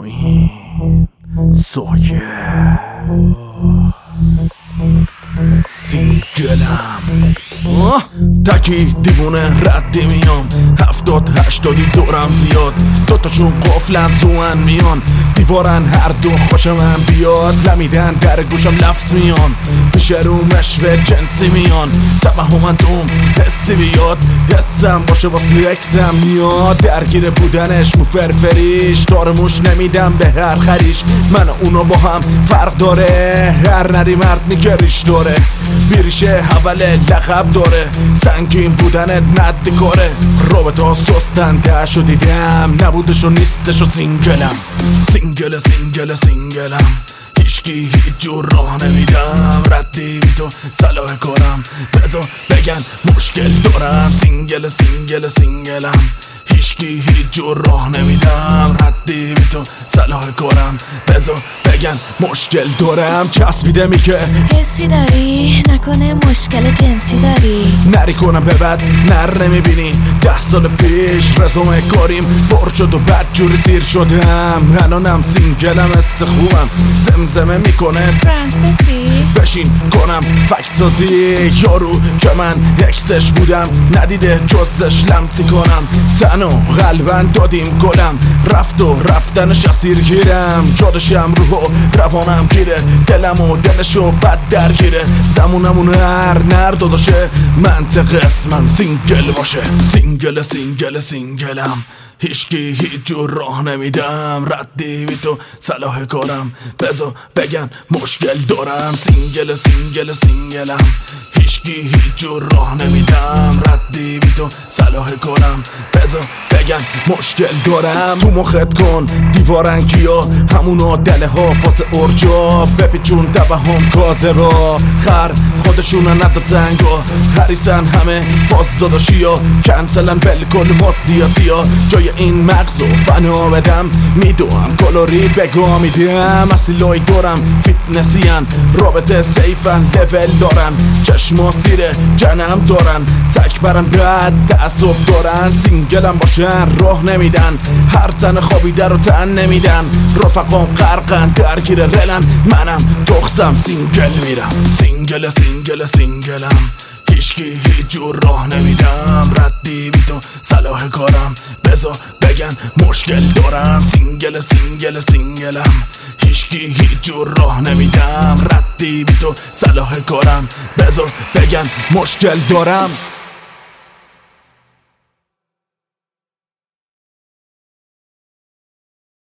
پایین سایه سینگلم تکی دیوونه ردی میام 70-80 دورم زیاد دوتاشون قفلن زوان میان دیوارن هر دو خوش من بیاد لمیدن در گوشم لفظ میان پیش رو مشوه جنسی میان توهمن دوم حسی بیاد حسم باشه واسه اکسم میاد درگیر بودنش مو فرفریش دارموش نمیدم به هر خریش من و اونا با هم فرق داره هر نری مرد میگریش داره بیریشه اول لقب داره سنگین بودنت ندی کاره رابطه ها سستن دهشو دیدم نبودش و نیستش و سینگلم سینگلم هیچکی هیچ جور راه نمیدم ردی بی تو صلاح کارم بذار بگن مشکل دارم سینگلم هیچکی هیچ جور راه نمیدم ردی بی تو صلاح کارم بذار بگن مشکل دارم چسبیده می که حسی داری نکنه مشکل جنسی داری نری کنم به بد نر نمیبینی 10 سال پیش رزومه کاریم بر شد و بد جوری سیر شدم الانم سینگلم خوبم زمزمه میکنه فرانسیسی بشین کنم فکت سازی یارو که من اکسش بودم ندیده جزش لمسی کنم تن و قلبن دادیم گلم رفت و رفتنش اسیر گیرم جادشم روح و روانم گیره دلم و دلشو بد درگیره زمونمون هر نر داداشه منطق اسمم سینگل باشه سینگلم هیچکی هیچ جور راه نمیدم ردی بی تو صلاح کارم بذار بگن مشکل دارم سینگلم هیچکی هیچ جور راه نمیدم ردی بی تو صلاح کارم بذار بگن مشکل دارم تو مخت کن دیوارنگیا همونا دله ها فاس ارجا بپیچون توهم کاذبا خر خودشون ندادنگا هریسن همه فاز داداشیا کنسلن بلکل مادیاتیا جای این مغزو فنا بدم میدوام کالوری بگا میدم اصیلای دارم فیتنسیان رابطه سیفن لول دارن چشما سیره جنم دارن تک برن بعد تعصب دارن سینگلم باشن راه نمیدن هر تن خوابیده رو تن نمیدن رفقام غرقن درگیر رلن منم تخصم سینگل میرم سینگلم هیچکی هیچ جور راه نمیدم ردی بی تو صلاح کارم بذار بگن مشکل دارم سینگلم هیچکی هیچ جور راه نمیدم ردی بی تو صلاح کارم بذار بگن مشکل دارم